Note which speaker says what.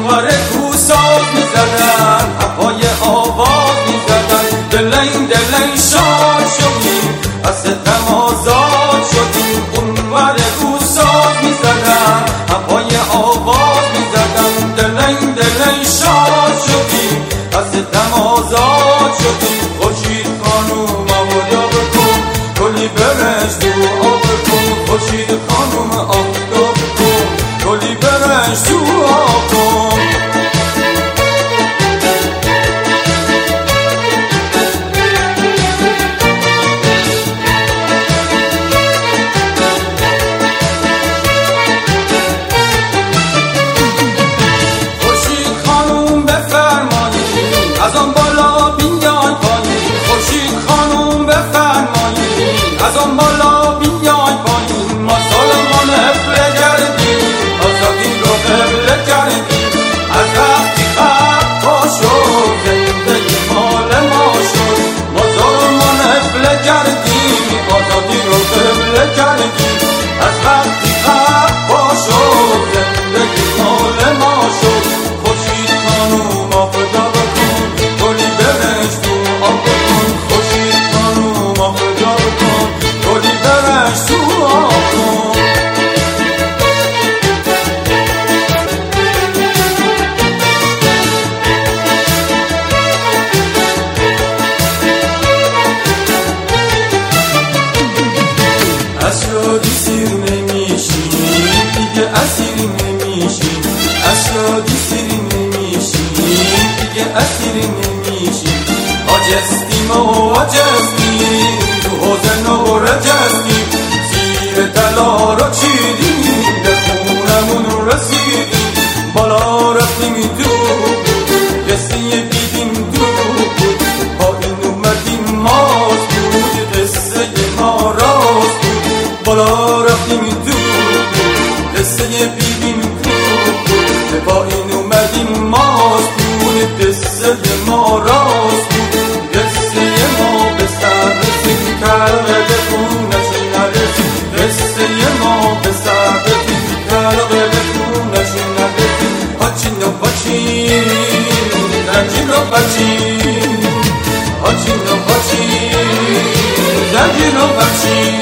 Speaker 1: اونور کوساز میزدن هوای آواز میزدن دلین دلین شاد شدیم از ستم آزاد شدیم اونور کوساز میزدن هوای آواز میزدن دلین دلین شاد شدیم از ستم آزاد شدیم خورشید خانوم آفتاب کن گلی برنج تو آب کن خورشید خانوم آفتاب کن گلی برنج تو آب کن خورشید خانوم بفرمایید از آن بالا بیاین پایین خورشید خانوم بفرمایید از آن بالا بیاین پایین ما سالمان حفله کردیم آزادی رو قبله کردیم از وقتی خط پا شد زندگی مال ما شد ما سالمان حفله کردیم آزادی رو قبله کردیم از وقتی خط پا شد زندگی مال ما شد خورشید خانوم آفتاب کن گلی برنج تو آب کن خورشید خانوم آفتاب کن گلی برنج تو آب کن از شادی سیر نمیشیم دیگه اسیر نمیشیم از شادی سیر نمیشیم دیگه اسیر نمیشیم آجستیم و آجستیم تو حوض نو رجستیم زیر طلا رو چیدیم به خونمون رسیدیم بالا رفتیم تو قصه دیدیم تو پایین اومدیم ماست بود قصه ما راست بود بالا رفتیم تو قصه بیبیم تو به پایین اومدیم ماست بود قصه ما راست بود قصه ما به سر رسید کرده خونش نرسید قصه ما به سر رسید کرده خونش نرسید هاچینو هاچین زنجیرو هاچین هاچینو هاچین زنجیرو هاچین